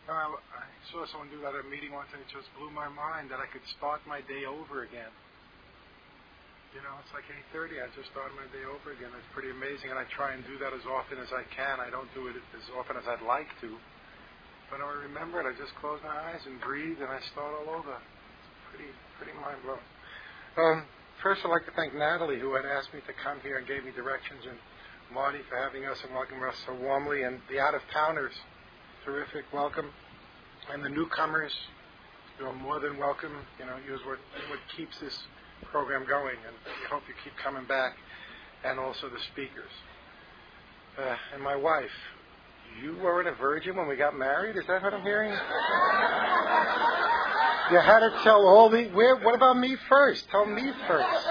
I saw someone do that at a meeting once, and it just blew my mind that I could start my day over again. You know, it's like 8:30. I just started my day over again. It's pretty amazing, and I try and do that as often as I can. I don't do it as often as I'd like to. But when I remember it, I just close my eyes and breathe, and I start all over. It's pretty mind-blowing. First, I'd like to thank Natalie, who had asked me to come here and gave me directions, and Marty for having us and welcoming us so warmly, and the out-of-towners, terrific welcome, and the newcomers, you're more than welcome. You know, you're what keeps this program going, and we hope you keep coming back, and also the speakers. And my wife, you weren't a virgin when we got married? Is that what I'm hearing? You had to tell all the... What about me first? Tell me first.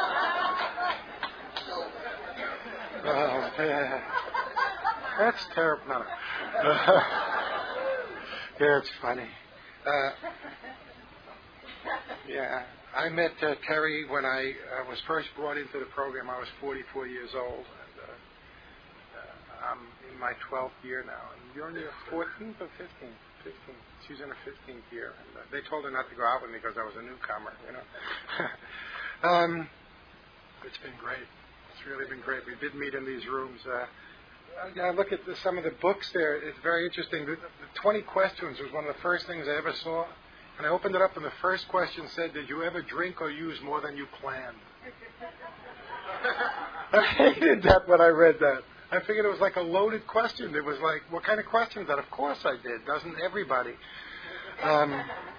Oh, man. That's terrible. No. Yeah, it's funny. Yeah. I met Terry when I was first brought into the program. I was 44 years old. And, I'm in my 12th year now. And you're in your 14th or 15th? 15th. She's in her 15th year. And they told her not to go out with me because I was a newcomer, you know. It's been great. It's really been great. We did meet in these rooms. I look at some of the books there. It's very interesting. The 20 questions was one of the first things I ever saw. And I opened it up, and the first question said, did you ever drink or use more than you planned? I hated that when I read that. I figured it was like a loaded question. It was like, what kind of question is that? Of course I did. Doesn't everybody? I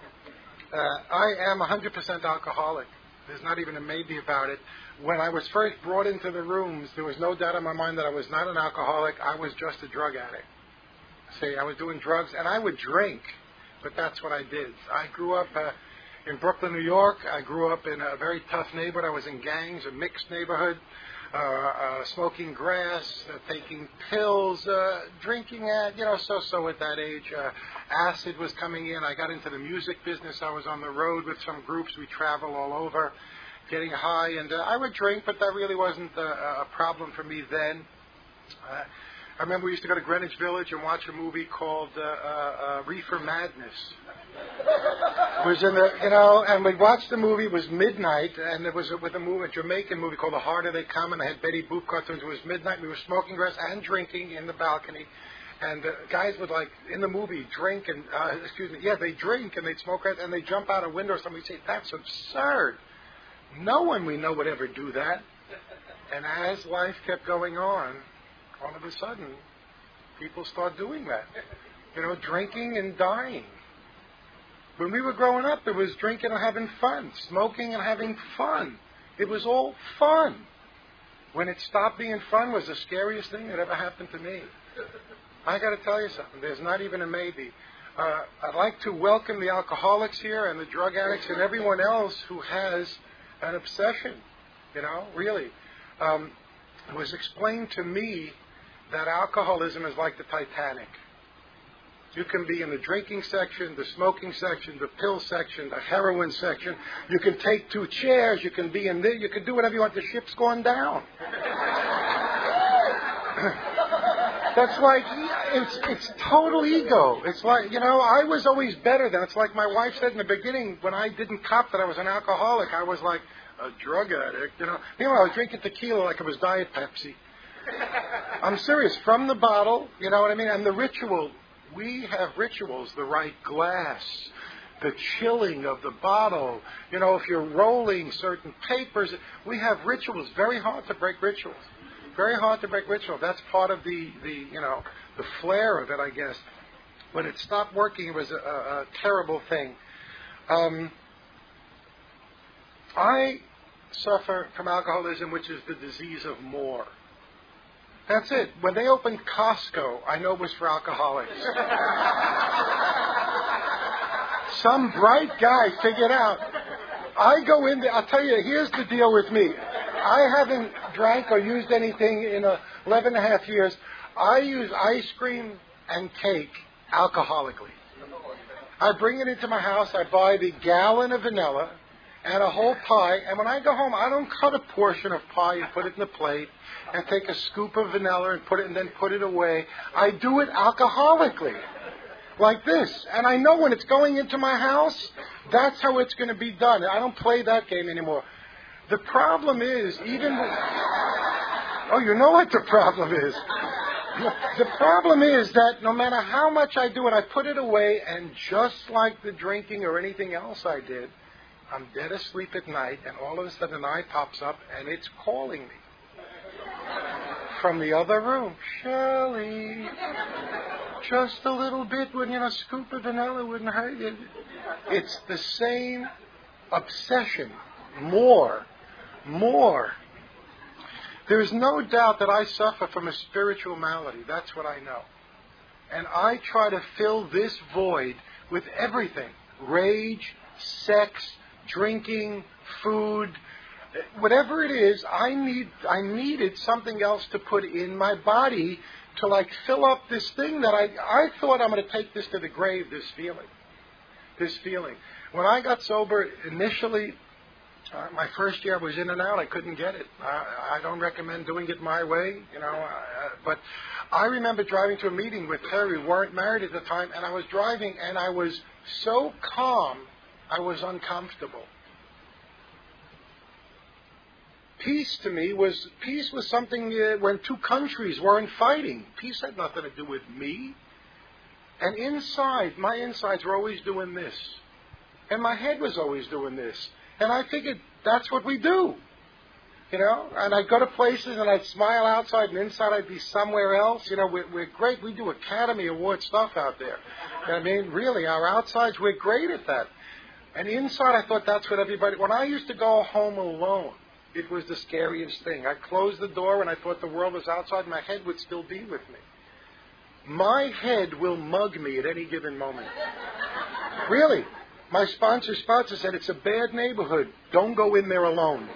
am 100% alcoholic. There's not even a maybe about it. When I was first brought into the rooms, there was no doubt in my mind that I was not an alcoholic. I was just a drug addict. See, I was doing drugs, and I would drink, but that's what I did. I grew up in Brooklyn, New York. I grew up in a very tough neighborhood. I was in gangs, a mixed neighborhood. Smoking grass, taking pills, drinking so at that age. Acid was coming in. I got into the music business. I was on the road with some groups. We travel all over, getting high. And I would drink, but that really wasn't a problem for me then. I remember we used to go to Greenwich Village and watch a movie called Reefer Madness. It was in and we watched the movie. It was midnight, and it was with a Jamaican movie called The Harder They Come, and I had Betty Boop cartoons. It was midnight. We were smoking grass and drinking in the balcony, and guys would, like, in the movie, drink and, they drink and they'd smoke grass, and they'd jump out a window, or somebody would say, that's absurd. No one we know would ever do that. And as life kept going on, all of a sudden, people start doing that. Drinking and dying. When we were growing up, there was drinking and having fun, smoking and having fun. It was all fun. When it stopped being fun was the scariest thing that ever happened to me. I got to tell you something. There's not even a maybe. I'd like to welcome the alcoholics here and the drug addicts and everyone else who has an obsession. Really. It was explained to me that alcoholism is like the Titanic. You can be in the drinking section, the smoking section, the pill section, the heroin section. You can take 2 chairs. You can be in there. You can do whatever you want. The ship's going down. That's like, it's total ego. It's like, I was always better than. It's like my wife said in the beginning, when I didn't cop that I was an alcoholic, I was like a drug addict. Meanwhile, I was drinking tequila like it was Diet Pepsi. I'm serious. From the bottle, you know what I mean? And the ritual. We have rituals, the right glass, the chilling of the bottle. If you're rolling certain papers, we have rituals. Very hard to break rituals. Very hard to break rituals. That's part of the flair of it, I guess. When it stopped working, it was a terrible thing. I suffer from alcoholism, which is the disease of more. That's it. When they opened Costco, I know it was for alcoholics. Some bright guy figured out. I go in there. I'll tell you, here's the deal with me. I haven't drank or used anything in 11 and a half years. I use ice cream and cake alcoholically. I bring it into my house. I buy the gallon of vanilla and a whole pie. And when I go home, I don't cut a portion of pie and put it in the plate and take a scoop of vanilla and put it away. I do it alcoholically. like this. And I know when it's going into my house, that's how it's going to be done. I don't play that game anymore. The problem is, oh, you know what the problem is. The problem is that no matter how much I do it, I put it away, and just like the drinking or anything else I did, I'm dead asleep at night, and all of a sudden an eye pops up, and it's calling me from the other room. Shirley, just a little bit, a scoop of vanilla wouldn't hurt you. It's the same obsession. More. There's no doubt that I suffer from a spiritual malady. That's what I know. And I try to fill this void with everything. Rage, sex, drinking, food, whatever it is, I needed something else to put in my body to fill up this thing that I thought I'm going to take this to the grave, this feeling. When I got sober, initially, my first year I was in and out. I couldn't get it. I don't recommend doing it my way, but I remember driving to a meeting with Terry. We weren't married at the time, and I was driving, and I was so calm, I was uncomfortable. Peace was something when two countries weren't fighting. Peace had nothing to do with me. And my insides were always doing this. And my head was always doing this. And I figured that's what we do. And I'd go to places and I'd smile outside, and inside I'd be somewhere else. We're great. We do Academy Award stuff out there. Really, our outsides, we're great at that. And inside I thought that's what everybody... When I used to go home alone, it was the scariest thing. I'd close the door and I thought the world was outside. My head would still be with me. My head will mug me at any given moment. Really. My sponsor said, it's a bad neighborhood. Don't go in there alone.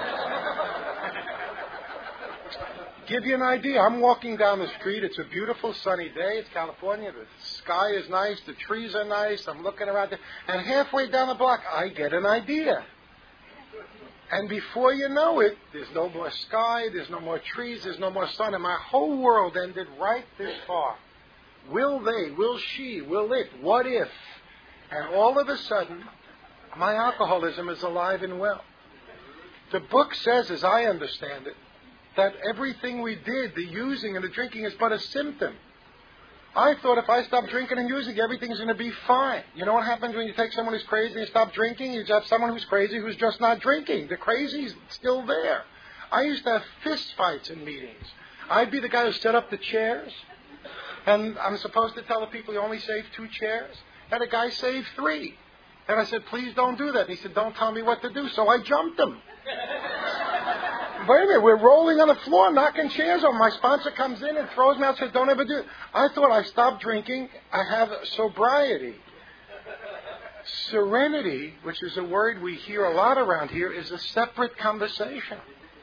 Give you an idea. I'm walking down the street. It's a beautiful sunny day. It's California. The sky is nice. The trees are nice. I'm looking around there. And halfway down the block, I get an idea. And before you know it, there's no more sky, there's no more trees, there's no more sun, and my whole world ended right this far. Will they? Will she? Will it? What if? And all of a sudden, my alcoholism is alive and well. The book says, as I understand it, that everything we did, the using and the drinking, is but a symptom. I thought if I stop drinking and using, everything's going to be fine. You know what happens when you take someone who's crazy and stop drinking? You have someone who's crazy who's just not drinking. The crazy's still there. I used to have fist fights in meetings. I'd be the guy who set up the chairs, and I'm supposed to tell the people you only saved 2 chairs, and a guy saved 3. And I said, please don't do that. And he said, don't tell me what to do. So I jumped him. Wait a minute, we're rolling on the floor, knocking chairs over. My sponsor comes in and throws me out and says, don't ever do it. I thought I stopped drinking. I have sobriety. Serenity, which is a word we hear a lot around here, is a separate conversation.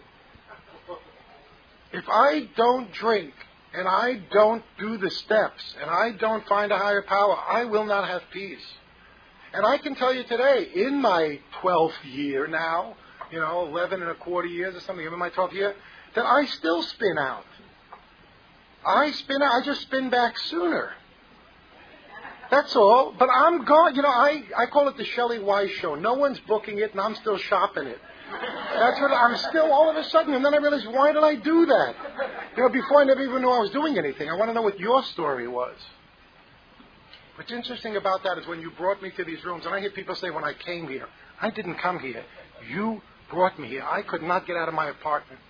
If I don't drink and I don't do the steps and I don't find a higher power, I will not have peace. And I can tell you today, in my 12th year now, 11 and a quarter years or something, in my 12th year, that I still spin out. I just spin back sooner. That's all. But I'm gone. I call it the Shelley Weiss show. No one's booking it, and I'm still shopping it. That's what I'm still all of a sudden. And then I realized, why did I do that? Before I never even knew I was doing anything. I want to know what your story was. What's interesting about that is when you brought me to these rooms, and I hear people say when I came here, I didn't come here. You brought me here. I could not get out of my apartment.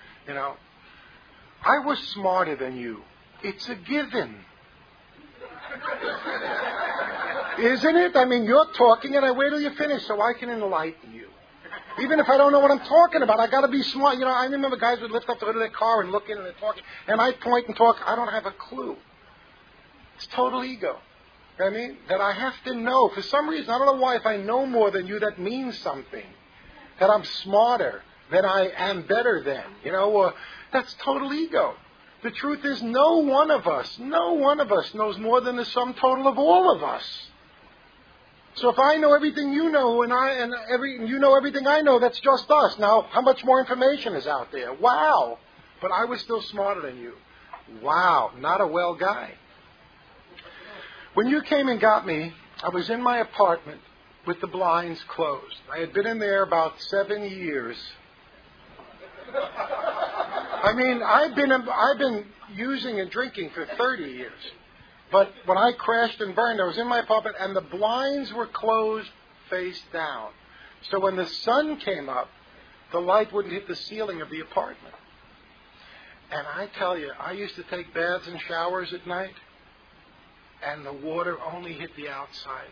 I was smarter than you. It's a given. Isn't it? You're talking and I wait till you finish so I can enlighten you. Even if I don't know what I'm talking about, I got to be smart. I remember guys would lift up the hood of their car and look in and they're talking, and I point and talk. I don't have a clue. It's total ego. That I have to know. For some reason, I don't know why, if I know more than you, that means something. That I'm smarter, that I am better than. That's total ego. The truth is no one of us knows more than the sum total of all of us. So if I know everything you know and you know everything I know, that's just us. Now, how much more information is out there? Wow. But I was still smarter than you. Wow. Not a well guy. When you came and got me, I was in my apartment with the blinds closed. I had been in there about 7 years. I mean, I've been using and drinking for 30 years. But when I crashed and burned, I was in my apartment and the blinds were closed face down. So when the sun came up, the light wouldn't hit the ceiling of the apartment. And I tell you, I used to take baths and showers at night, and the water only hit the outside.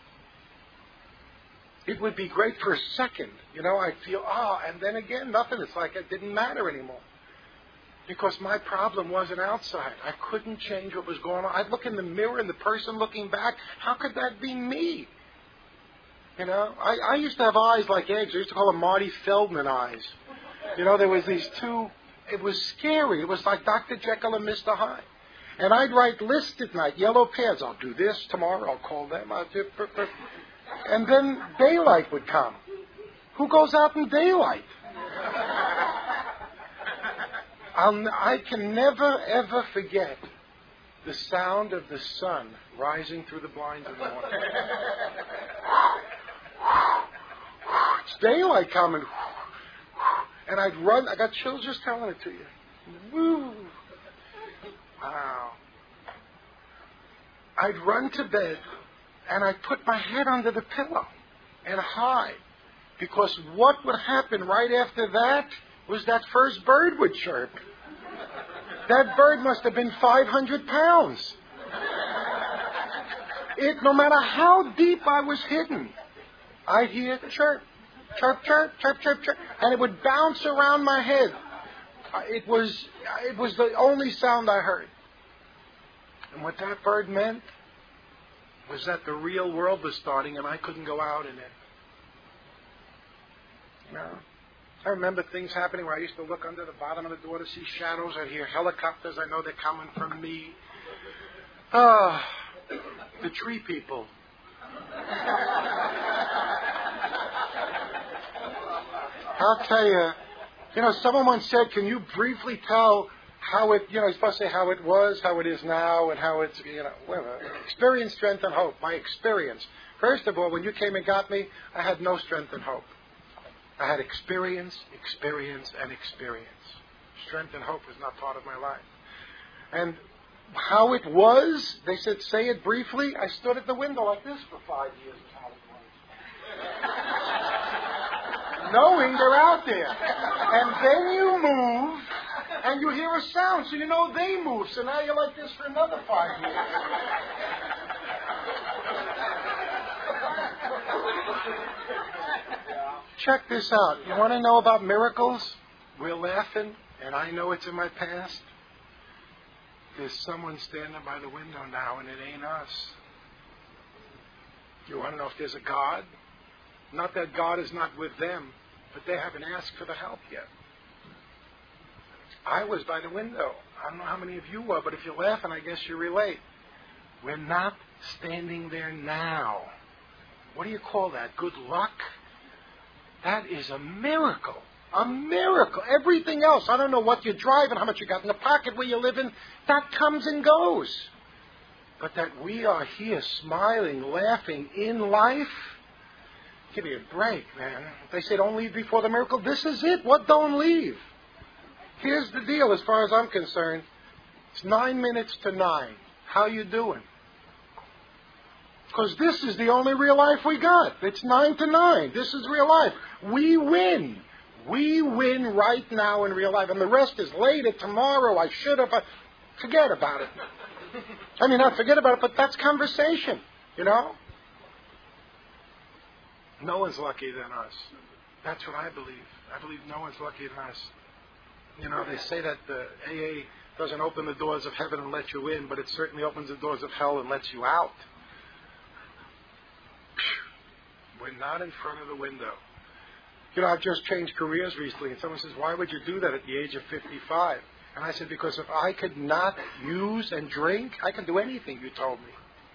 It would be great for a second. I'd feel, and then again, nothing. It's like it didn't matter anymore. Because my problem wasn't outside. I couldn't change what was going on. I'd look in the mirror and the person looking back, how could that be me? I used to have eyes like eggs. I used to call them Marty Feldman eyes. There was these two. It was scary. It was like Dr. Jekyll and Mr. Hyde. And I'd write lists at night, yellow pads. I'll do this tomorrow. I'll call them. And then daylight would come. Who goes out in daylight? I can never, ever forget the sound of the sun rising through the blinds in the morning. It's daylight coming. And I'd run. I got chills just telling it to you. Woo. Wow. I'd run to bed and I'd put my head under the pillow and hide. Because what would happen right after that was that first bird would chirp. That bird must have been 500 pounds. No matter how deep I was hidden, I'd hear chirp, chirp, chirp, chirp, chirp, chirp, and it would bounce around my head. It was the only sound I heard. And what that bird meant was that the real world was starting and I couldn't go out in it. I remember things happening where I used to look under the bottom of the door to see shadows. I'd hear helicopters. I know they're coming from me. The tree people. I'll tell you, someone once said, can you briefly tell how it, you're supposed to say how it was, how it is now, and how it's, experience, strength, and hope. My experience. First of all, when you came and got me, I had no strength and hope. I had experience, and experience. Strength and hope was not part of my life. And how it was, they said, say it briefly. I stood at the window like this for 5 years. How it was. Knowing they're out there. And then you move, and you hear a sound, so you know they move. So now you're like this for another 5 years. Check this out. You want to know about miracles? We're laughing, and I know it's in my past. There's someone standing by the window now, and it ain't us. You want to know if there's a God? Not that God is not with them, but they haven't asked for the help yet. I was by the window. I don't know how many of you were, but if you're laughing, I guess you relate. We're not standing there now. What do you call that? Good luck? That is a miracle. A miracle. Everything else, I don't know what you're driving, how much you got in the pocket, where you live in, that comes and goes. But that we are here smiling, laughing in life, give me a break, man. They say don't leave before the miracle. This is it. What don't leave? Here's the deal as far as I'm concerned. It's 9 minutes to 9. How you doing? Because this is the only real life we got. It's 9 to 9. This is real life. We win. We win right now in real life. And the rest is later, tomorrow, I should have. Forget about it. I mean, not forget about it, but that's conversation, No one's luckier than us. That's what I believe. I believe no one's luckier than us. They say that the AA doesn't open the doors of heaven and let you in, but it certainly opens the doors of hell and lets you out. We're not in front of the window. I've just changed careers recently, and someone says, why would you do that at the age of 55? And I said, because if I could not use and drink, I can do anything you told me.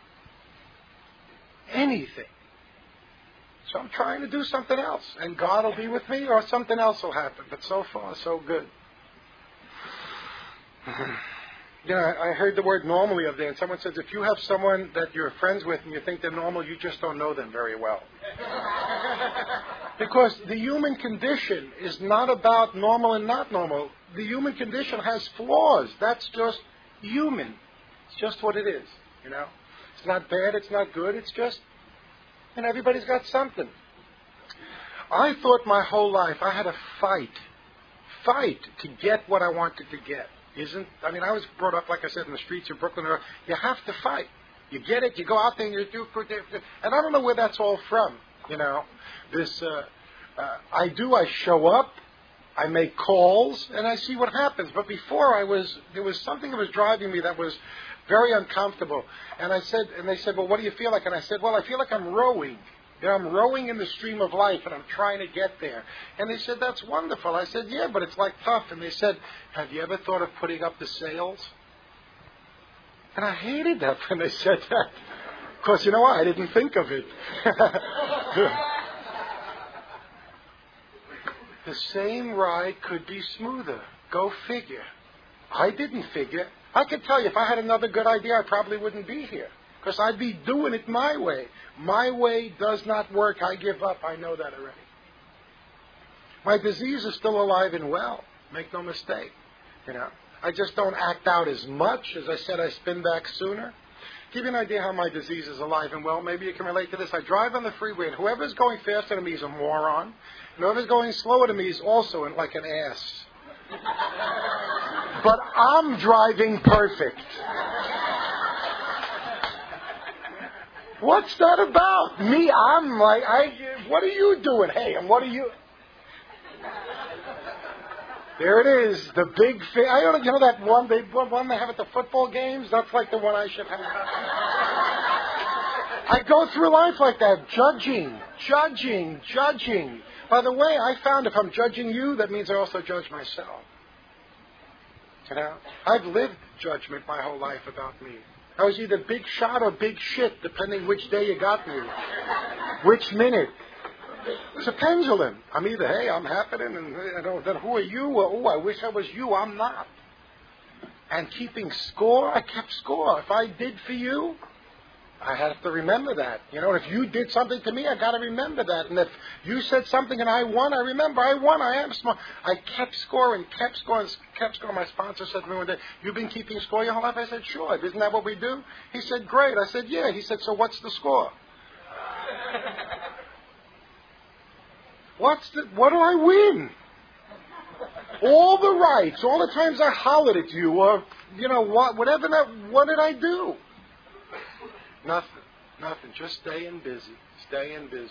Anything. So I'm trying to do something else, and God will be with me, or something else will happen. But so far, so good. I heard the word normal the other day, and someone says if you have someone that you're friends with and you think they're normal, you just don't know them very well. Because the human condition is not about normal and not normal. The human condition has flaws. That's just human. It's just what it is, It's not bad, it's not good, it's just, everybody's got something. I thought my whole life I had to fight to get what I wanted to get. I was brought up, like I said, in the streets of Brooklyn. You have to fight. You get it, you go out there and you do, and I don't know where that's all from, I show up, I make calls, and I see what happens. But before there was something that was driving me that was very uncomfortable. And they said, well, what do you feel like? And I said, well, I feel like I'm rowing. I'm rowing in the stream of life, and I'm trying to get there. And they said, that's wonderful. I said, yeah, but it's like tough. And they said, have you ever thought of putting up the sails? And I hated that when they said that. Of course, you know what? I didn't think of it. The same ride could be smoother. Go figure. I didn't figure. I could tell you, if I had another good idea, I probably wouldn't be here. Because I'd be doing it my way. My way does not work. I give up. I know that already. My disease is still alive and well. Make no mistake. I just don't act out as much. As I said, I spin back sooner. Give you an idea how my disease is alive and well. Maybe you can relate to this. I drive on the freeway, and whoever's going faster than me is a moron. And whoever's going slower than me is also like an ass. But I'm driving perfect. What's that about? Me, I'm like, what are you doing? Hey, and what are you? There it is, the big thing. That one they have at the football games? That's like the one I should have. I go through life like that, judging. By the way, I found if I'm judging you, that means I also judge myself. I've lived judgment my whole life about me. I was either big shot or big shit, depending which day you got me. Which minute. It's a pendulum. I'm either, hey, I'm happening, and then who are you? Or, oh, I wish I was you. I'm not. And keeping score, I kept score. If I did for you, I have to remember that. If you did something to me, I got to remember that. And if you said something and I won, I remember I won. I am smart. I kept score. My sponsor said to me one day, you've been keeping score your whole life? I said, sure. Isn't that what we do? He said, great. I said, yeah. He said, so what's the score? What do I win? All the rights, all the times I hollered at you, or, whatever what did I do? Nothing. Just staying busy.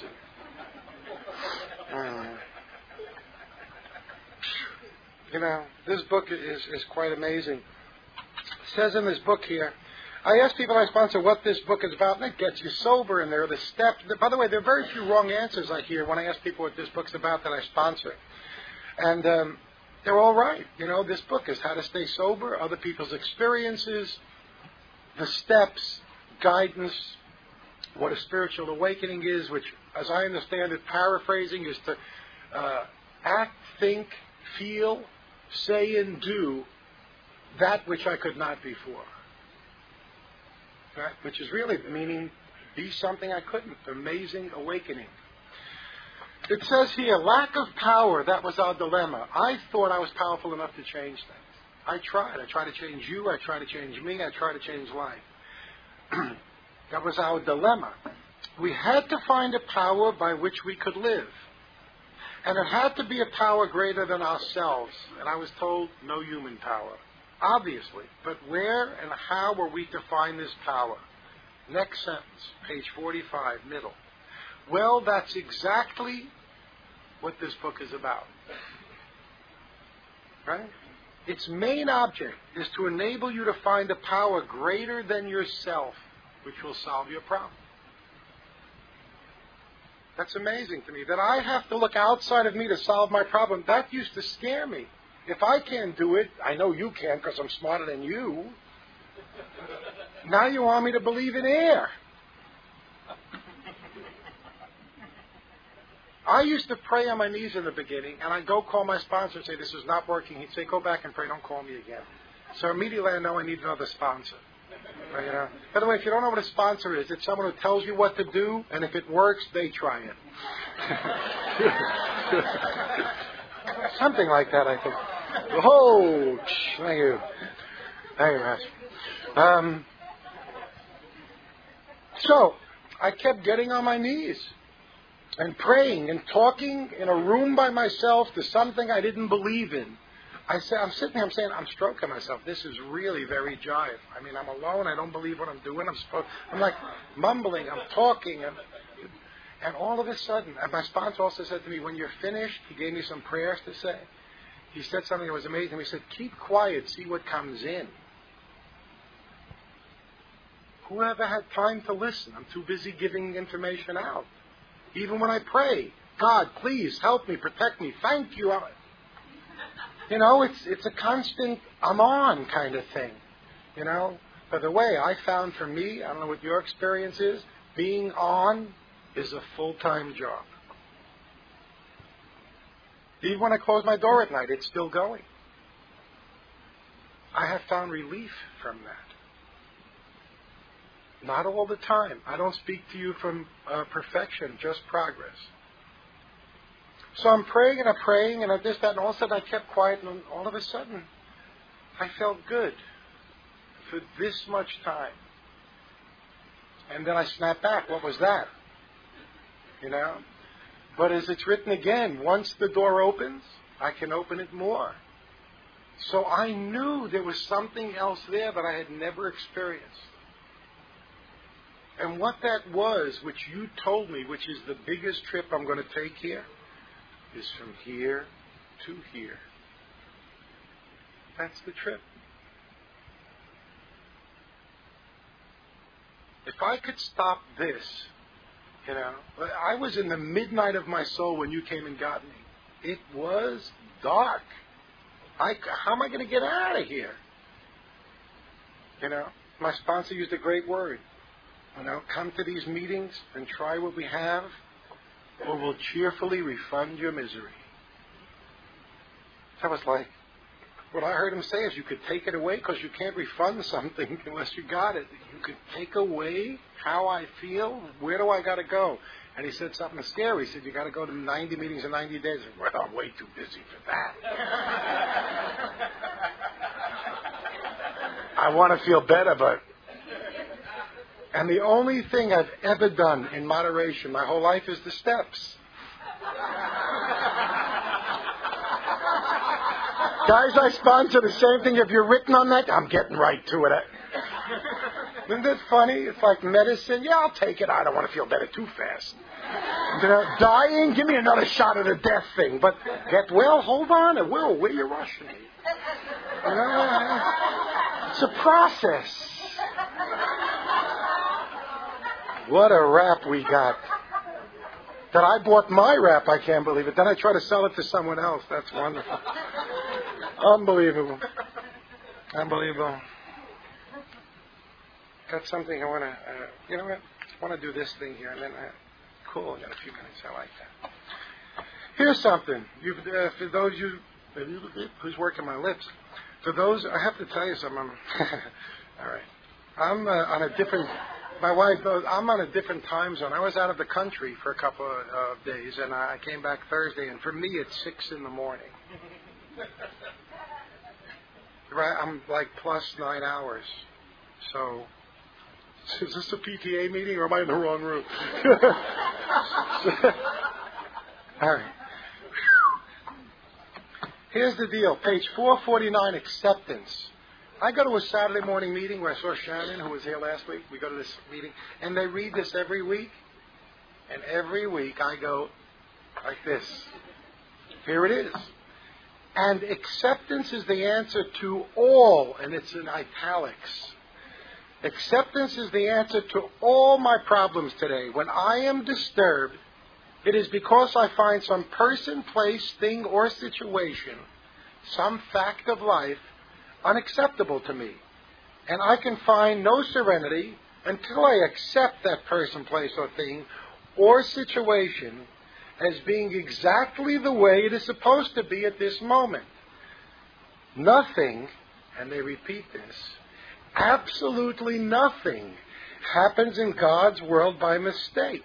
This book is quite amazing. It says in this book here, I ask people I sponsor what this book is about, and it gets you sober, and there are the steps. By the way, there are very few wrong answers I hear when I ask people what this book's about that I sponsor. And they're all right. This book is how to stay sober, other people's experiences, the steps, guidance, what a spiritual awakening is, which, as I understand it, paraphrasing, is to act, think, feel, say, and do that which I could not before. Right? Which is really meaning be something I couldn't. Amazing awakening. It says here, lack of power, that was our dilemma. I thought I was powerful enough to change things. I tried. I tried to change you. I tried to change me. I tried to change life. That was our dilemma. We had to find a power by which we could live. And it had to be a power greater than ourselves. And I was told, no human power. Obviously. But where and how were we to find this power? Next sentence, page 45, middle. Well, that's exactly what this book is about. Right? Its main object is to enable you to find a power greater than yourself, which will solve your problem. That's amazing to me, that I have to look outside of me to solve my problem. That used to scare me. If I can't do it, I know you can because I'm smarter than you. Now you want me to believe in air. I used to pray on my knees in the beginning, and I'd go call my sponsor and say, this is not working. He'd say, go back and pray, don't call me again. So immediately I know I need another sponsor. Right, you know? By the way, if you don't know what a sponsor is, it's someone who tells you what to do, and if it works, they try it. Something like that, I think. Oh, thank you. Thank you, Master. So, I kept getting on my knees and praying and talking in a room by myself to something I didn't believe in. I'm sitting here, I'm saying, I'm stroking myself. This is really very jive. I mean, I'm alone. I don't believe what I'm doing. I'm like mumbling. I'm talking. And all of a sudden, and my sponsor also said to me, when you're finished, he gave me some prayers to say. He said something that was amazing. He said, keep quiet, see what comes in. Whoever had time to listen? I'm too busy giving information out. Even when I pray, God, please help me, protect me, thank you. You know, it's a constant I'm on kind of thing. You know, but the way I found for me, I don't know what your experience is, being on is a full-time job. Even when I close my door at night, it's still going. I have found relief from that. Not all the time. I don't speak to you from perfection, just progress. So I'm praying and I'm praying and I this, that, and all of a sudden I kept quiet and all of a sudden I felt good for this much time. And then I snapped back. What was that? You know? But as it's written again, once the door opens, I can open it more. So I knew there was something else there that I had never experienced. And what that was, which you told me, which is the biggest trip I'm going to take here, is from here to here. That's the trip. If I could stop this, you know, I was in the midnight of my soul when you came and got me. It was dark. How am I going to get out of here? You know, my sponsor used a great word. You know, come to these meetings and try what we have, or we'll cheerfully refund your misery. That was like, what I heard him say is you could take it away because you can't refund something unless you got it. You could take away how I feel. Where do I got to go? And he said something scary. He said, you got to go to 90 meetings in 90 days. Well, I'm way too busy for that. I want to feel better, but... And the only thing I've ever done in moderation my whole life is the steps. Guys, I sponsor the same thing. If you're written on that, I'm getting right to it. Isn't that funny? It's like medicine. Yeah, I'll take it. I don't want to feel better too fast. You know, dying, give me another shot of the death thing. But get well, hold on. It will. Where you rushing me? You know, it's a process. What a rap we got. That I bought my rap, I can't believe it. Then I try to sell it to someone else. That's wonderful. Unbelievable. Unbelievable. Got something I want to, you know what? I want to do this thing here. And then, cool, I got a few minutes. I like that. Here's something. For those of you who's working my lips, for those, I have to tell you something. All right. I'm on a different... My wife knows I'm on a different time zone. I was out of the country for a couple of days, and I came back Thursday, and for me, it's 6 in the morning. Right? I'm like plus 9 hours. So, is this a PTA meeting, or am I in the wrong room? All right. Here's the deal. Page 449, acceptance. I go to a Saturday morning meeting where I saw Shannon, who was here last week. We go to this meeting, and they read this every week. And every week I go like this. Here it is. And acceptance is the answer to all, and it's in italics. Acceptance is the answer to all my problems today. When I am disturbed, it is because I find some person, place, thing, or situation, some fact of life, unacceptable to me. And I can find no serenity until I accept that person, place, or thing, or situation as being exactly the way it is supposed to be at this moment. Nothing and they repeat this, absolutely nothing happens in God's world by mistake.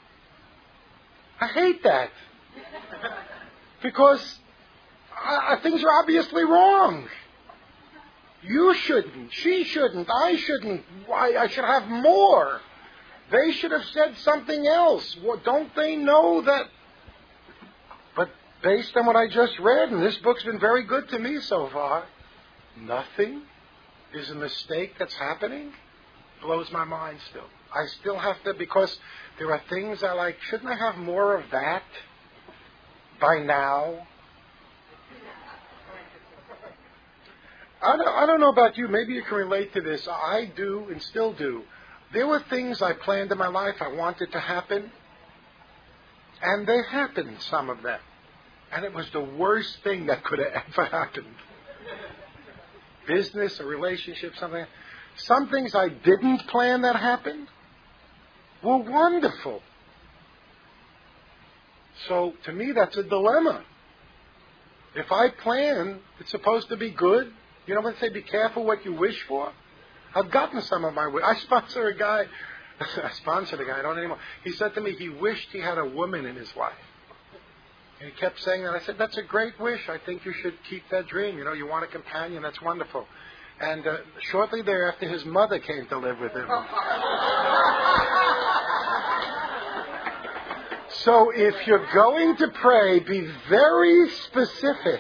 I hate that. Because things are obviously wrong. You shouldn't. She shouldn't. I shouldn't. I should have more. They should have said something else. Well, don't they know that? But based on what I just read, and this book's been very good to me so far, nothing is a mistake that's happening. Blows my mind still. I still have to, because there are things I like. Shouldn't I have more of that by now? I don't know about you. Maybe you can relate to this. I do and still do. There were things I planned in my life I wanted to happen, and they happened, some of them. And it was the worst thing that could have ever happened. Business, a relationship, something. Some things I didn't plan that happened were wonderful. So, to me, that's a dilemma. If I plan, it's supposed to be good. You know when they say be careful what you wish for? I've gotten some of my wish. I sponsored a guy, I don't anymore. He said to me he wished he had a woman in his life. And he kept saying that. I said, that's a great wish. I think you should keep that dream. You know, you want a companion. That's wonderful. And shortly thereafter, his mother came to live with him. So if you're going to pray, be very specific.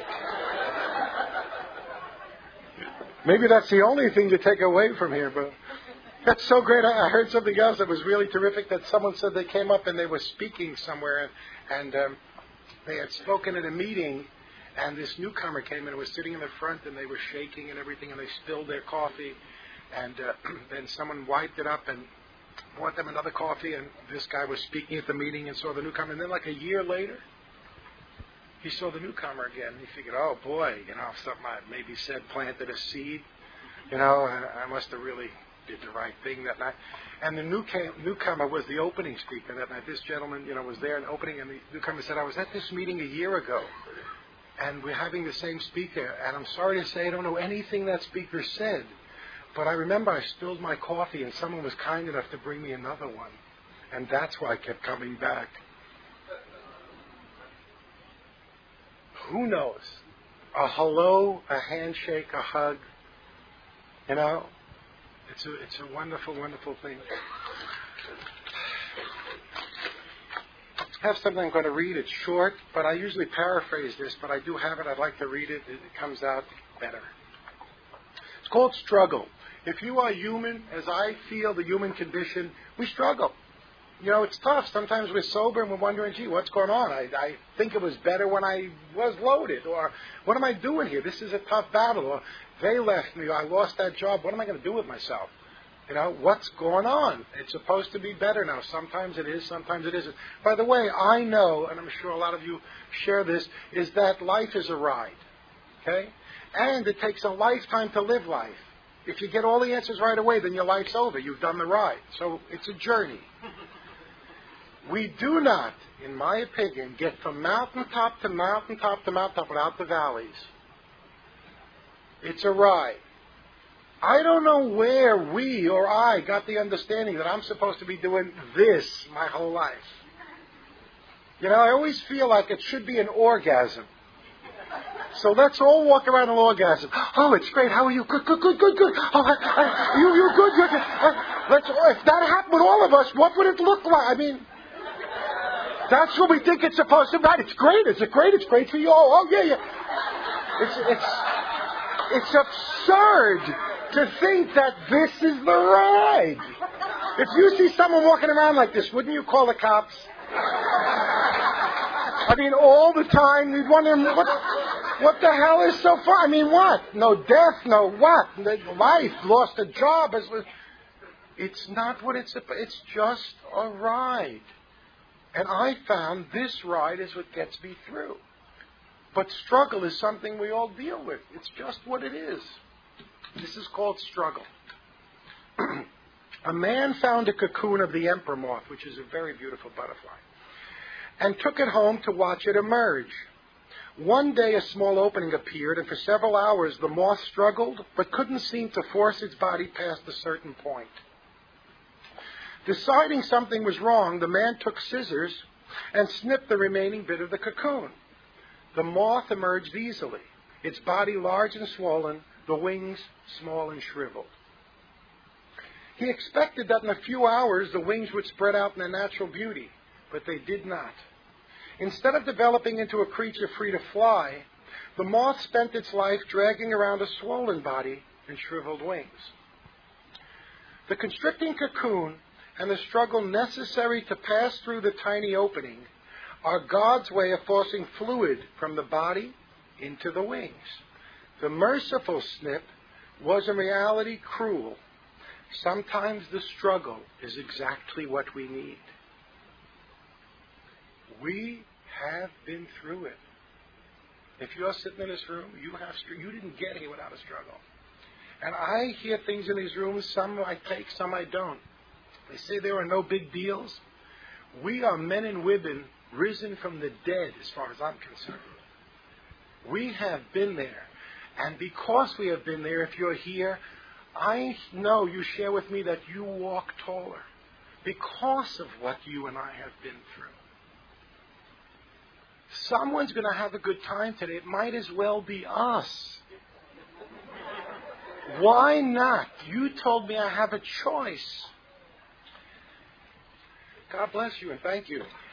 Maybe that's the only thing to take away from here, but that's so great. I heard something else that was really terrific, that someone said they came up and they were speaking somewhere, and they had spoken at a meeting, and this newcomer came and was sitting in the front, and they were shaking and everything, and they spilled their coffee, and then someone wiped it up and brought them another coffee, and this guy was speaking at the meeting and saw the newcomer, and then like a year later, he saw the newcomer again. He figured, oh boy, you know, something I maybe said planted a seed. You know, I must have really did the right thing that night. And the newcomer was the opening speaker that night. This gentleman, you know, was there in the opening, and the newcomer said, I was at this meeting a year ago, and we're having the same speaker, and I'm sorry to say I don't know anything that speaker said, but I remember I spilled my coffee, and someone was kind enough to bring me another one, and that's why I kept coming back. Who knows? A hello, a handshake, a hug. You know, it's a wonderful, wonderful thing. I have something I'm going to read. It's short, but I usually paraphrase this, but I do have it. I'd like to read it. It comes out better. It's called Struggle. If you are human, as I feel the human condition, we struggle. You know, it's tough. Sometimes we're sober and we're wondering, gee, what's going on? I think it was better when I was loaded. Or, what am I doing here? This is a tough battle. Or, they left me. Or, I lost that job. What am I going to do with myself? You know, what's going on? It's supposed to be better now. Sometimes it is, sometimes it isn't. By the way, I know, and I'm sure a lot of you share this, is that life is a ride. Okay? And it takes a lifetime to live life. If you get all the answers right away, then your life's over. You've done the ride. So, it's a journey. We do not, in my opinion, get from mountaintop to mountaintop to mountaintop without the valleys. It's a ride. I don't know where we or I got the understanding that I'm supposed to be doing this my whole life. You know, I always feel like it should be an orgasm. So let's all walk around an orgasm. Oh, it's great. How are you? Good, good, good, good, good. Oh, you're good. You're good. If that happened with all of us, what would it look like? I mean, that's what we think it's supposed to be. Right, it's great. It's great. It's great for you. Oh, yeah. It's absurd to think that this is the ride. If you see someone walking around like this, wouldn't you call the cops? I mean, all the time, you'd wonder, what the hell is so fun? I mean, what? No death, no what? Life, lost a job. It's not what it's just a ride. And I found this ride is what gets me through. But struggle is something we all deal with. It's just what it is. This is called struggle. A man found a cocoon of the emperor moth, which is a very beautiful butterfly, and took it home to watch it emerge. One day a small opening appeared, and for several hours the moth struggled, but couldn't seem to force its body past a certain point. Deciding something was wrong, the man took scissors and snipped the remaining bit of the cocoon. The moth emerged easily, its body large and swollen, the wings small and shriveled. He expected that in a few hours the wings would spread out in their natural beauty, but they did not. Instead of developing into a creature free to fly, the moth spent its life dragging around a swollen body and shriveled wings. The constricting cocoon and the struggle necessary to pass through the tiny opening are God's way of forcing fluid from the body into the wings. The merciful snip was in reality cruel. Sometimes the struggle is exactly what we need. We have been through it. If you're sitting in this room, you didn't get here without a struggle. And I hear things in these rooms, some I take, some I don't. They say there are no big deals. We are men and women risen from the dead as far as I'm concerned. We have been there. And because we have been there, if you're here, I know you share with me that you walk taller because of what you and I have been through. Someone's going to have a good time today. It might as well be us. Why not? You told me I have a choice. God bless you and thank you.